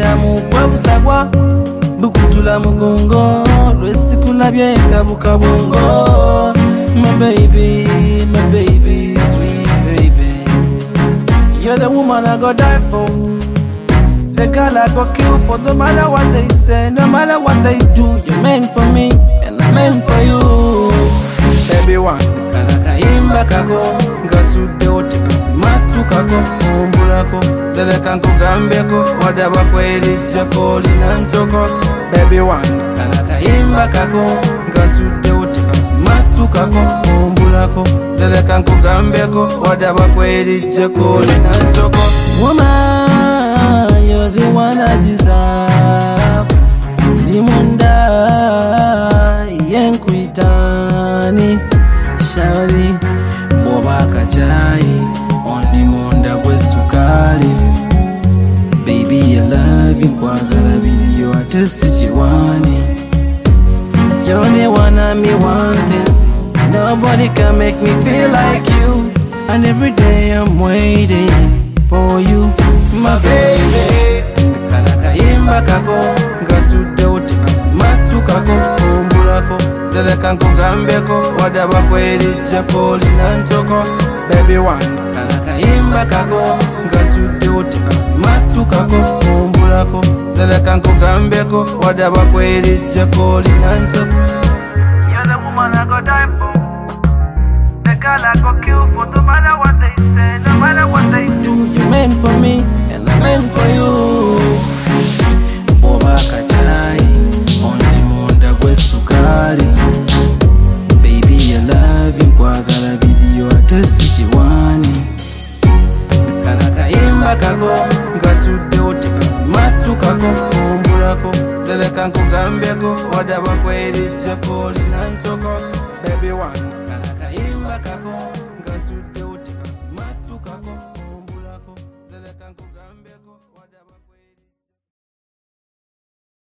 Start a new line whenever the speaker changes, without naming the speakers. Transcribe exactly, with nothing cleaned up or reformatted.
Bwera mukwa busagwa bukutula mugongo lwesikula byeka bukabongo. My baby, my baby, sweet baby, you're the woman I go die for, the girl I go kill for. No matter what they say, no matter what they do, you're meant for me and I'm meant for you. Baby one, kalaka imba kako, ngasude ote kasimatu kako, umbulako, seleka nkugambeko, wadaba kweli chako linantoko. Baby one, kalaka imba kako, ngasude ote kasimatu kako, umbulako, seleka nkugambeko, wadaba kweli chako linantoko. Woman, you're the one I deserve. Limunda, yenkuitani, shari, boba kachai, ondimunda kwesukali. Baby, I love you, kwagala video atesi chiwani. You're the one I'm wanting. Nobody can make me feel like you. And every day I'm waiting for you, my baby. Kalaka imba kako, ngasude ote kasimatu kako, umbulako, seleka nkugambeko, wadaba kweli chako linantoko. Baby one, kalaka imba kako, ngasude ote kasimatu kako, umbulako, seleka nkugambeko, wadaba kweli chako linantoko. You're the woman I go die for, the girl I go kill for. No matter what they say, no matter what they do, you're meant for me and I'm meant for you. Boba kachai, ondimunda kwesukali. Baby, I love you, kwagala video atesi chiwani. Kalaka imba kako, ngasude ote kasimatu kako, umbulako, seleka nkugambeko, wadaba kweli chako linantoko. Baby one, kalaka imba kako.